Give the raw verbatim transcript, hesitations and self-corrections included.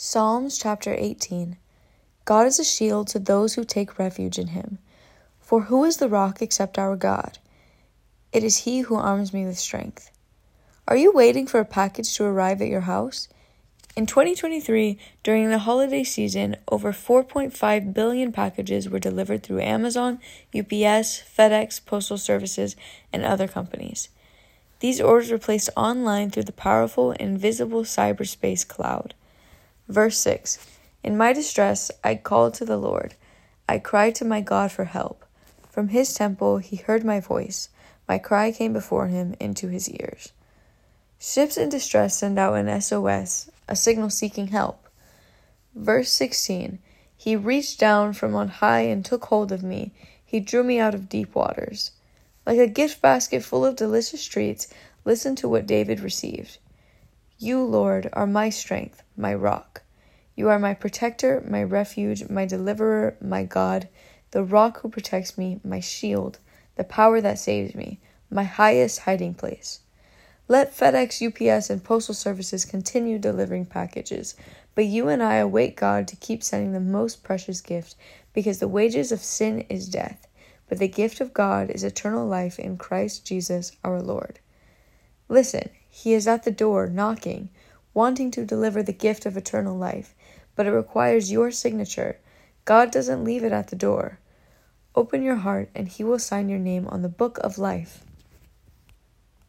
Psalms chapter eighteen. God is a shield to those who take refuge in him. For who is the rock except our God? It is he who arms me with strength. Are you waiting for a package to arrive at your house? In twenty twenty-three, during the holiday season, over four point five billion packages were delivered through Amazon, U P S, FedEx, Postal Services, and other companies. These orders were placed online through the powerful, invisible cyberspace cloud. Verse six. In my distress, I called to the Lord. I cried to my God for help. From his temple, he heard my voice. My cry came before him into his ears. Ships in distress send out an S O S, a signal seeking help. Verse sixteen. He reached down from on high and took hold of me. He drew me out of deep waters. Like a gift basket full of delicious treats, listen to what David received. You, Lord, are my strength, my rock. You are my protector, my refuge, my deliverer, my God, the rock who protects me, my shield, the power that saves me, my highest hiding place. Let FedEx, U P S, and Postal Services continue delivering packages, but you and I await God to keep sending the most precious gift, because the wages of sin is death, but the gift of God is eternal life in Christ Jesus our Lord. Listen, he is at the door, knocking, wanting to deliver the gift of eternal life, but it requires your signature. God doesn't leave it at the door. Open your heart, and he will sign your name on the book of life.